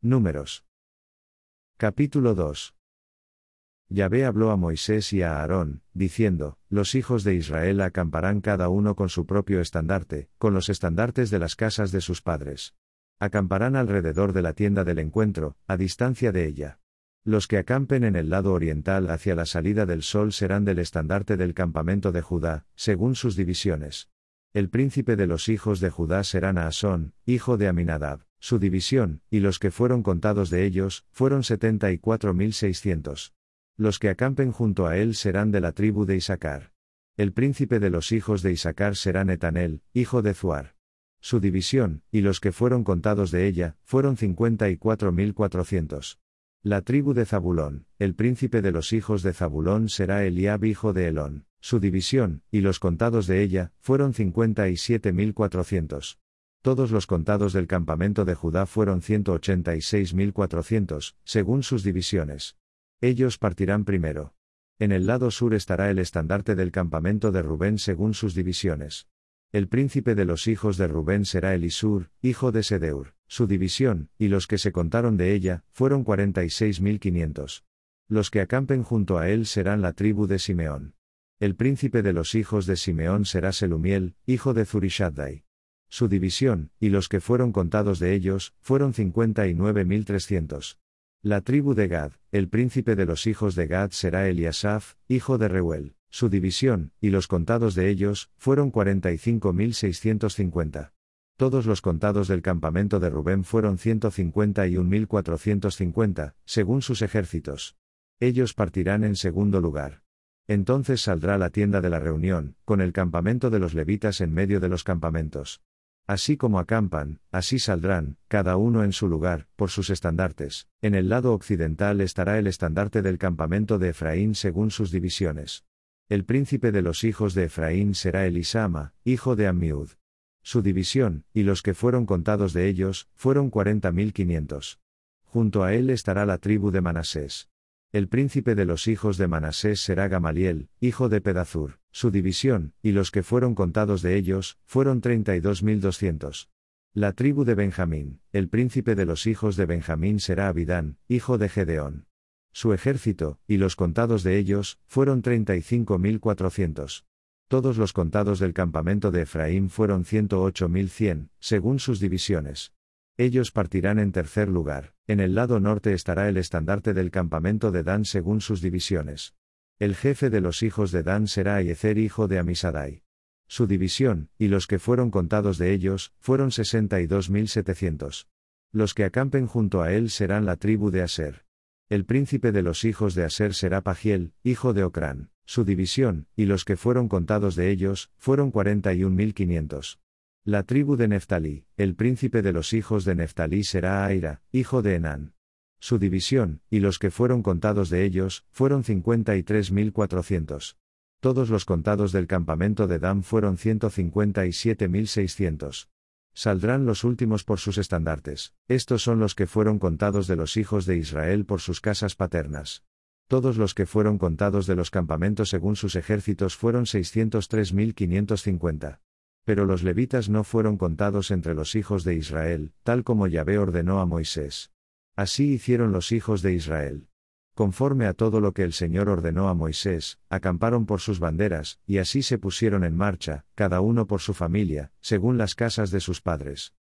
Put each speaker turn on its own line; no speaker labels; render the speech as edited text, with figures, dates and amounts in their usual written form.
Números. Capítulo 2. Yahvé habló a Moisés y a Aarón, diciendo: Los hijos de Israel acamparán cada uno con su propio estandarte, con los estandartes de las casas de sus padres. Acamparán alrededor de la tienda del encuentro, a distancia de ella. Los que acampen en el lado oriental hacia la salida del sol serán del estandarte del campamento de Judá, según sus divisiones. El príncipe de los hijos de Judá será Naasón, hijo de Aminadab, su división, y los que fueron contados de ellos, fueron 74.600. Los que acampen junto a él serán de la tribu de Isacar. El príncipe de los hijos de Isacar será Netanel, hijo de Zuar. Su división, y los que fueron contados de ella, fueron 54.400. La tribu de Zabulón, el príncipe de los hijos de Zabulón será Eliab hijo de Helón, su división, y los contados de ella, fueron 57.400. Todos los contados del campamento de Judá fueron 186.400, según sus divisiones. Ellos partirán primero. En el lado sur estará el estandarte del campamento de Rubén según sus divisiones. El príncipe de los hijos de Rubén será Elisur, hijo de Sedeur, su división, y los que se contaron de ella, fueron 46.500. Los que acampen junto a él serán la tribu de Simeón. El príncipe de los hijos de Simeón será Selumiel, hijo de Zurishaddai. Su división, y los que fueron contados de ellos, fueron 59.300. La tribu de Gad, el príncipe de los hijos de Gad será Eliasaf, hijo de Reuel, su división, y los contados de ellos, fueron 45.650. Todos los contados del campamento de Rubén fueron 151.450, según sus ejércitos. Ellos partirán en segundo lugar. Entonces saldrá la tienda de la reunión, con el campamento de los levitas en medio de los campamentos. Así como acampan, así saldrán, cada uno en su lugar, por sus estandartes. En el lado occidental estará el estandarte del campamento de Efraín según sus divisiones. El príncipe de los hijos de Efraín será Elisama, hijo de Ammiud. Su división, y los que fueron contados de ellos, fueron 40.500. Junto a él estará la tribu de Manasés. El príncipe de los hijos de Manasés será Gamaliel, hijo de Pedazur, su división, y los que fueron contados de ellos, fueron 32.200. La tribu de Benjamín, el príncipe de los hijos de Benjamín será Abidán, hijo de Gedeón. Su ejército, y los contados de ellos, fueron 35.400. Todos los contados del campamento de Efraín fueron 108.100, según sus divisiones. Ellos partirán en tercer lugar. En el lado norte estará el estandarte del campamento de Dan según sus divisiones. El jefe de los hijos de Dan será Aiezer hijo de Amisadai. Su división, y los que fueron contados de ellos, fueron 62.700. Los que acampen junto a él serán la tribu de Aser. El príncipe de los hijos de Aser será Pagiel, hijo de Ocrán, su división, y los que fueron contados de ellos, fueron 41.500. La tribu de Neftalí, el príncipe de los hijos de Neftalí será Aira, hijo de Enán. Su división, y los que fueron contados de ellos, fueron 53.400. Todos los contados del campamento de Dan fueron 157.600. Saldrán los últimos por sus estandartes. Estos son los que fueron contados de los hijos de Israel por sus casas paternas. Todos los que fueron contados de los campamentos según sus ejércitos fueron 603.550. Pero los levitas no fueron contados entre los hijos de Israel, tal como Yahvé ordenó a Moisés. Así hicieron los hijos de Israel. Conforme a todo lo que el Señor ordenó a Moisés, acamparon por sus banderas, y así se pusieron en marcha, cada uno por su familia, según las casas de sus padres.